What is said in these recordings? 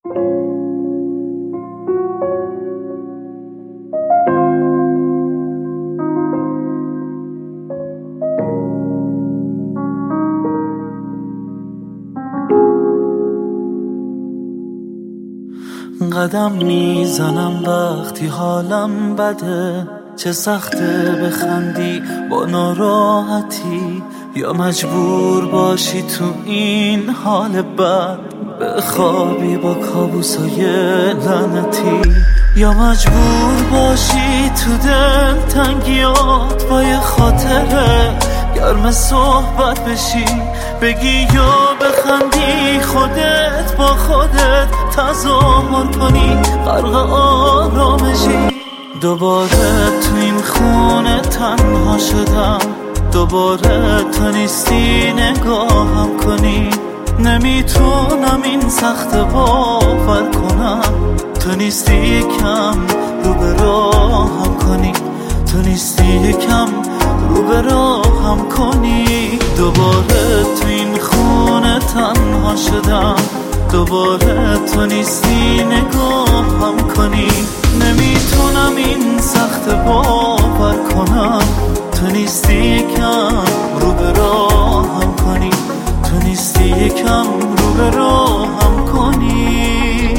قدم میزنم وقتی حالم بده، چه سخته بخندی با ناراحتی، یا مجبور باشی تو این حال بد بخوابی با کابوسای لعنتی، یا مجبور باشی تو دل تنگیات با یه خاطره گرم صحبت بشی، بگی یا بخندی خودت با خودت تظاهر کنی غرق آرامشی. دوباره تو این خونه تنها شدم، دوباره تو نیستی نگاهم کنی، نمیتونم این سخت باور کنم، تو نیستی یکم رو به راهم کنی، تو نیستی یکم رو به راهم کنی. دوباره تو این خونه تنها شدم، دوباره تو نیستی نگاهم کنی، نمیتونم این سخت باور کنم، تو نیستی یکم رو به راهم کنی، تو نیستی یکم رو به راهم کنی.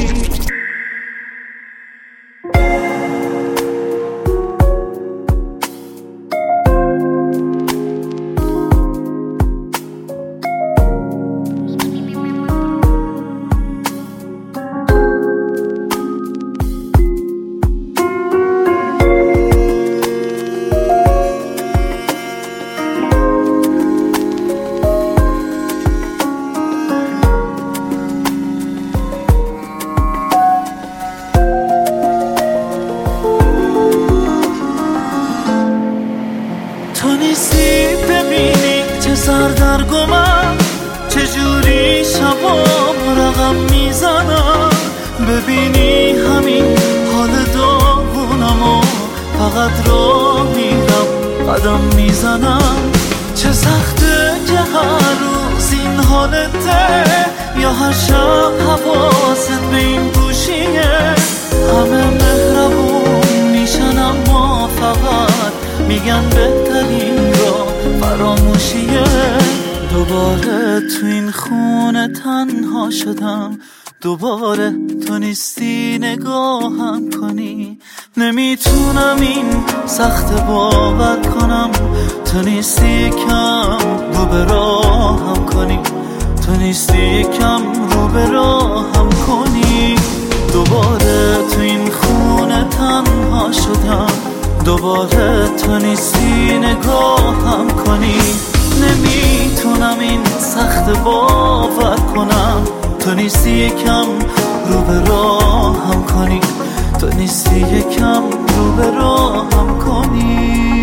تو نیستی ببینی چه سردرگمم، چجوری شبام رقم میزنم، ببینی همین حال داغونم و فقط راه میرم قدم میزنم. چه سخته که هر روز این حالته، یا هر شب حواست به این گوشیه، همه مهربون میشن اما فقط میگن بهترین راه فراموشیه. دوباره تو این خونه تنها شدم، دوباره تو نیستی نگاهم کنی، نمیتونم این سخت باور کنم، تو نیستی کم رو به راهم کنی، تو نیستی کم رو به راهم کنی. دوباره تو این خونه تنها شدم، دوباره تو نیستی نگاهم کنی، نمیتونم این سخت باور کنم، تو نیستی یکم رو به راهم کنی، تو نیستی یکم رو به راهم کنی.